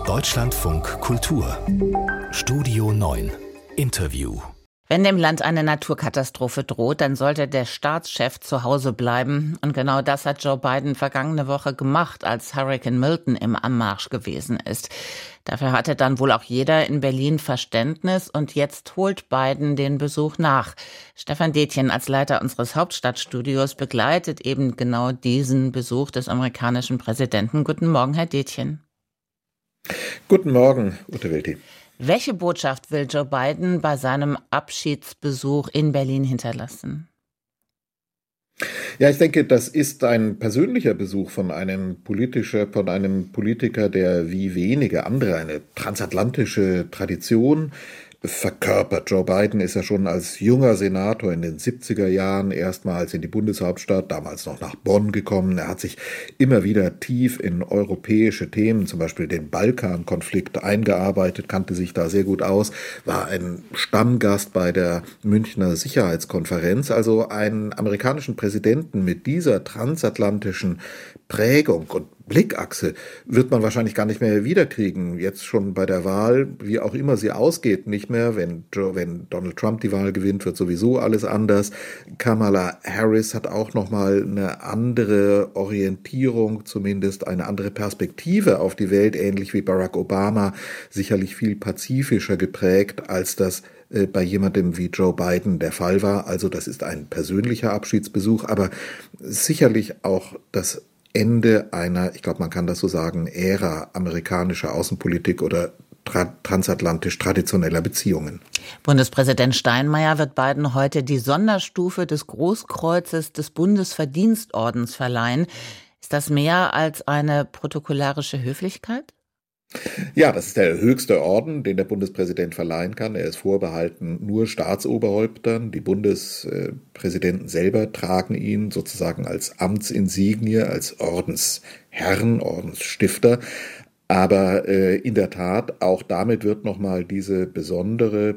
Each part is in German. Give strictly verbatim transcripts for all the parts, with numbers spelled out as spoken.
Deutschlandfunk Kultur Studio neun Interview. Wenn dem Land eine Naturkatastrophe droht, dann sollte der Staatschef zu Hause bleiben. Und genau das hat Joe Biden vergangene Woche gemacht, als Hurrikan Milton im Anmarsch gewesen ist. Dafür hatte dann wohl auch jeder in Berlin Verständnis. Und jetzt holt Biden den Besuch nach. Stefan Detjen als Leiter unseres Hauptstadtstudios begleitet eben genau diesen Besuch des amerikanischen Präsidenten. Guten Morgen, Herr Detjen. Guten Morgen, Ute Welti. Welche Botschaft will Joe Biden bei seinem Abschiedsbesuch in Berlin hinterlassen? Ja, ich denke, das ist ein persönlicher Besuch von einem politischer, von einem Politiker, der wie wenige andere eine transatlantische Tradition verkörpert. Joe Biden ist ja schon als junger Senator in den siebziger Jahren erstmals in die Bundeshauptstadt, damals noch nach Bonn gekommen. Er hat sich immer wieder tief in europäische Themen, zum Beispiel den Balkankonflikt, eingearbeitet, kannte sich da sehr gut aus, war ein Stammgast bei der Münchner Sicherheitskonferenz, also einen amerikanischen Präsidenten mit dieser transatlantischen Prägung und Blickachse wird man wahrscheinlich gar nicht mehr wiederkriegen. Jetzt schon bei der Wahl, wie auch immer sie ausgeht, nicht mehr. Wenn, Joe, wenn Donald Trump die Wahl gewinnt, wird sowieso alles anders. Kamala Harris hat auch nochmal eine andere Orientierung, zumindest eine andere Perspektive auf die Welt, ähnlich wie Barack Obama, sicherlich viel pazifischer geprägt, als das bei jemandem wie Joe Biden der Fall war. Also das ist ein persönlicher Abschiedsbesuch, aber sicherlich auch das Ende einer, ich glaube, man kann das so sagen, Ära amerikanischer Außenpolitik oder tra- transatlantisch traditioneller Beziehungen. Bundespräsident Steinmeier wird Biden heute die Sonderstufe des Großkreuzes des Bundesverdienstordens verleihen. Ist das mehr als eine protokollarische Höflichkeit? Ja, das ist der höchste Orden, den der Bundespräsident verleihen kann. Er ist vorbehalten nur Staatsoberhäuptern. Die Bundespräsidenten selber tragen ihn sozusagen als Amtsinsignie, als Ordensherren, Ordensstifter. Aber äh, in der Tat, auch damit wird nochmal diese besondere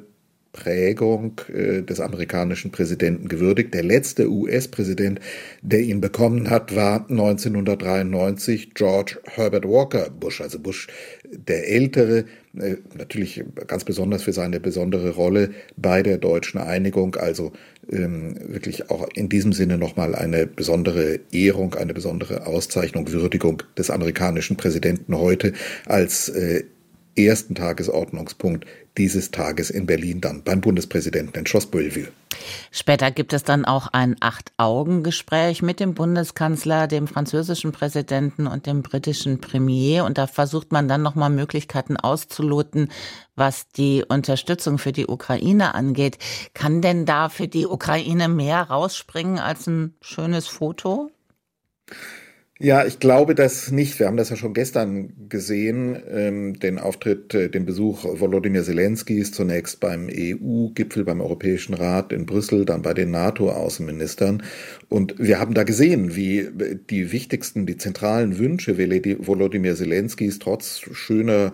Prägung äh, des amerikanischen Präsidenten gewürdigt. Der letzte U S-Präsident, der ihn bekommen hat, war neunzehnhundertdreiundneunzig George Herbert Walker Bush, also Bush der Ältere, äh, natürlich ganz besonders für seine besondere Rolle bei der deutschen Einigung, also ähm, wirklich auch in diesem Sinne nochmal eine besondere Ehrung, eine besondere Auszeichnung, Würdigung des amerikanischen Präsidenten heute als äh, ersten Tagesordnungspunkt dieses Tages in Berlin dann beim Bundespräsidenten in Schloss Bellevue. Später gibt es dann auch ein Acht-Augen-Gespräch mit dem Bundeskanzler, dem französischen Präsidenten und dem britischen Premier. Und da versucht man dann nochmal Möglichkeiten auszuloten, was die Unterstützung für die Ukraine angeht. Kann denn da für die Ukraine mehr rausspringen als ein schönes Foto? Ja, ich glaube das nicht. Wir haben das ja schon gestern gesehen, ähm, den Auftritt, äh, den Besuch Volodymyr Zelenskys zunächst beim E U-Gipfel, beim Europäischen Rat in Brüssel, dann bei den NATO-Außenministern. Und wir haben da gesehen, wie die wichtigsten, die zentralen Wünsche Volodymyr Zelenskys trotz schöner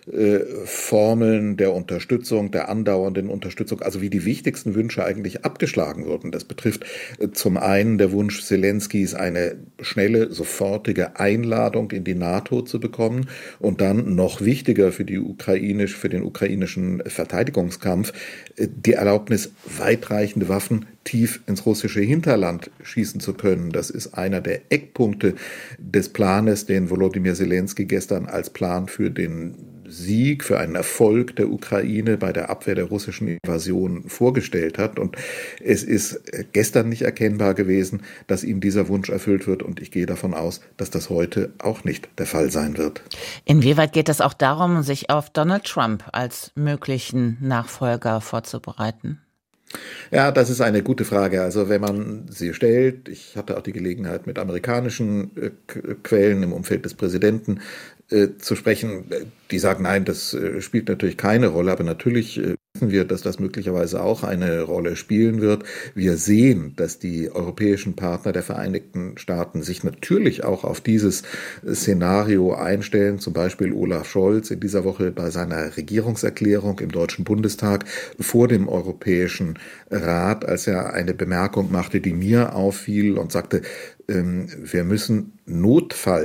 Formeln der Unterstützung, der andauernden Unterstützung, also wie die wichtigsten Wünsche eigentlich abgeschlagen wurden. Das betrifft zum einen der Wunsch Zelenskys, eine schnelle, sofortige Einladung in die NATO zu bekommen und dann noch wichtiger für die ukrainisch, für den ukrainischen Verteidigungskampf, die Erlaubnis, weitreichende Waffen tief ins russische Hinterland schießen zu können. Das ist einer der Eckpunkte des Planes, den Volodymyr Zelensky gestern als Plan für den Sieg, für einen Erfolg der Ukraine bei der Abwehr der russischen Invasion vorgestellt hat. Und es ist gestern nicht erkennbar gewesen, dass ihm dieser Wunsch erfüllt wird. Und ich gehe davon aus, dass das heute auch nicht der Fall sein wird. Inwieweit geht es auch darum, sich auf Donald Trump als möglichen Nachfolger vorzubereiten? Ja, das ist eine gute Frage. Also wenn man sie stellt, ich hatte auch die Gelegenheit, mit amerikanischen äh, Quellen im Umfeld des Präsidenten äh, zu sprechen, die sagen, nein, das äh, spielt natürlich keine Rolle, aber natürlich äh, wissen wir, dass das möglicherweise auch eine Rolle spielen wird. Wir sehen, dass die europäischen Partner der Vereinigten Staaten sich natürlich auch auf dieses Szenario einstellen, zum Beispiel Olaf Scholz in dieser Woche bei seiner Regierungserklärung im Deutschen Bundestag vor dem Europäischen Rat, als er eine Bemerkung machte, die mir auffiel und sagte, wir müssen notfalls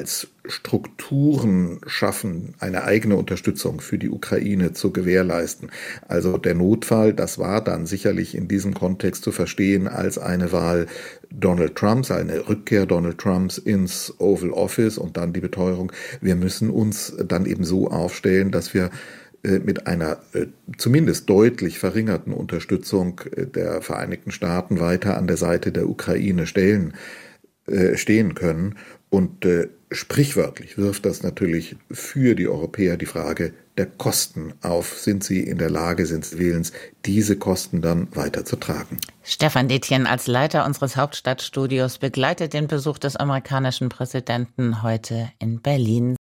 Strukturen schaffen, eine eigene Unterstützung für die Ukraine zu gewährleisten. Also der Notfall, das war dann sicherlich in diesem Kontext zu verstehen als eine Wahl Donald Trumps, eine Rückkehr Donald Trumps ins Oval Office und dann die Beteuerung, wir müssen uns dann eben so aufstellen, dass wir mit einer äh, zumindest deutlich verringerten Unterstützung äh, der Vereinigten Staaten weiter an der Seite der Ukraine stellen, äh, stehen können. Und äh, sprichwörtlich wirft das natürlich für die Europäer die Frage der Kosten auf. Sind sie in der Lage, sind sie willens, diese Kosten dann weiter zu tragen? Stefan Detjen als Leiter unseres Hauptstadtstudios begleitet den Besuch des amerikanischen Präsidenten heute in Berlin.